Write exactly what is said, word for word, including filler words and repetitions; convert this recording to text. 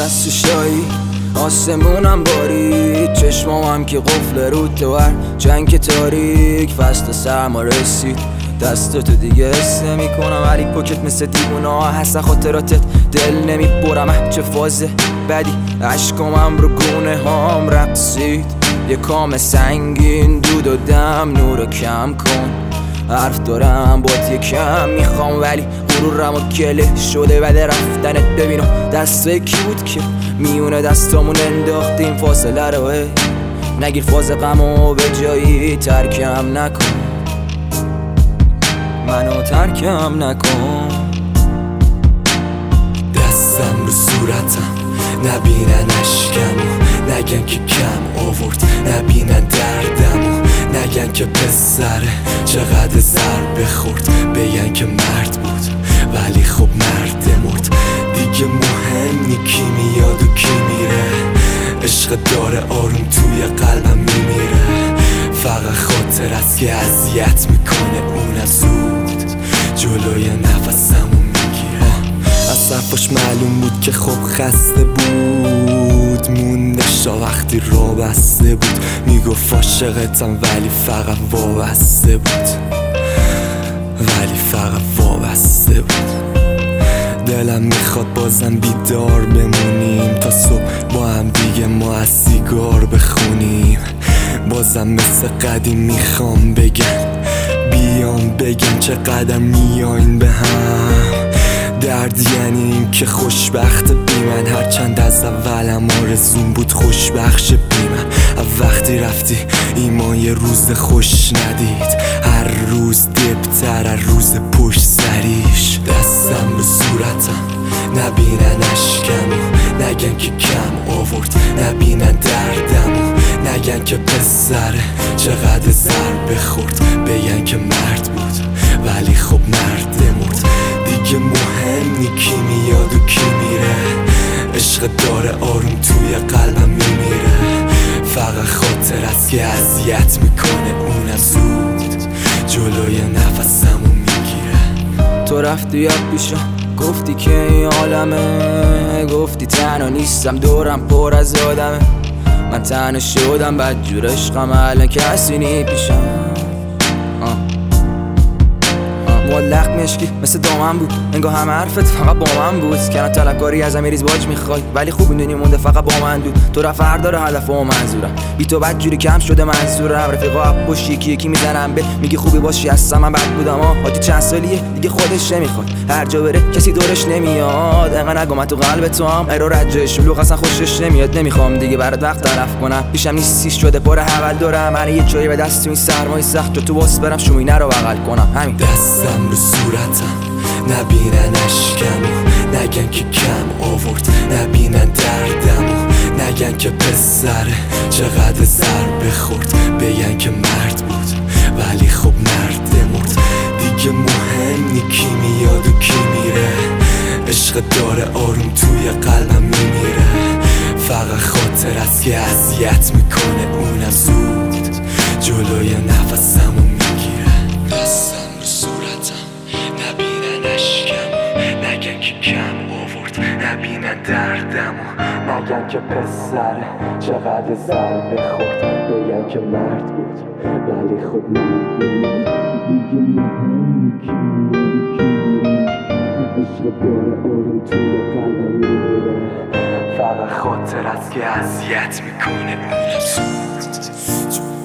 دست شایی آسمونم بارید، چشمام هم که قفل رو تو هر جنگ تاریک. فصل سرما رسید دستاتو دیگه حس نمی کنم، ولی پوکت مثل دیوونه ها هستن خاطراتت دل نمی برم. چه فاز بدی عشقامم رو گونه هام رقصید، یه کام سنگین دود و دم نورو کم کن. حرف دارم بات یکم میخوام، ولی غرورم و کله شده بده رفتنت. ببینم دستای کی بود که میونه دستامون انداختیم فاصله رو. نگیر فاز غمو به جایی ترکم نکن، منو ترکم نکن. دستم رو صورتم نبینن اشکمو، نگن که کم آورد نبینن دردمو، نگن که پسره چقدر ضربه خورد، بگن که مرد بود ولی خب مرد مرد. دیگه مهم نی کی میاد و کی میره، عشق داره آروم توی قلبم میمیره. فقط خاطر است که اذیت میکنه اونم زود جلوی نفسمو میگیره. از حرفاش معلوم بود که خب خسته بود، موندش تا وقتی را بسته بود. میگفت عاشقتم ولی فقط وابسته بود، ولی فقط وابسته بود. دلم میخواد بازم بیدار بمونیم تا صبح با هم دیگه ما از سیگار بخونیم. بازم مثل قدیم میخوام بگم بیام بگم چقدر میاین به هم. درد یعنی این که خوشبخت بی من، هرچند از اولم آرزوم بود خوشبخش بی من. وقتی رفتی ایمان یه روز خوش ندید، هر روز دبتر هر روز پشت سریش. دستم رو صورتم نبینن اشکمو، نگن که کم آورد نبینن دردمو، نگن که پسره چقدر ضربه خورد، بگن که مرد بود ولی خب مرد مرد. دیگه مهم نی کی میاد و کی میره، عشق داره آروم توی قلبم میمیره. فقط خاطر است که اذیت میکنه اونم زود جلوی نفسمو میگیره. تو رفتی یاد پیشم گفتی که این عالمه، گفتی تنها نیستم دورم پر از آدمه. من تنها شدم بدجور عشقم الان کسی نی پیشم. مولق مشکی مثل دامن بود، انگاه همه حرفت فقط با من بود. کنن طلبکاری از امیریز باج میخوای، ولی خوب میدونی مونده فقط با من دود. تو رفت هر داره هدف و منظورم، بی تو بدجوری کم شده منظورم. رفیقا پشت یکی یکی میزنم به میگی خوبی باشی هستم من بد بودم ها. حاجی چند سالیه دیگه خودش نمیخواد، هر جا بره کسی دورش نمیاد. انقدر نگو من تو قلب تو هم ایرو رجه شلوغ اصلا خوشش نمیاد. نمیخوام دیگه برات وقت طرف کنم، پیشم نیستی شده پر حول دارم. من یه جایی به دست تو این سرمای سخت جو تو واس برم شومینه رو بغل کنم. همین دستم رو صورتم نبینن اشکمو، نگن که کم آورد نبینن دردمو، نگن که پسره چقدر ضربه خورد، بگن که مرد بود ولی خب مرد مرد. دیگه مهم نی کی میاد و کی میره، عشق داره آروم توی قلبم میمیره. فقط خاطر است که اذیت میکنه اونم زود جلوی نفسمو میگیره. دستم رو صورتم نبینن اشکمو، نگن که کم آورد نبینن دردمو، نگن که پسره چقدر ضربه خورد، بگن که مرد بود ولی خب مرد بود. دیگه مهم کی میاد کی میره، عشق داره آروم توی قلبم میمیره. فقط خاطر است که اذیت میکنه اونم زود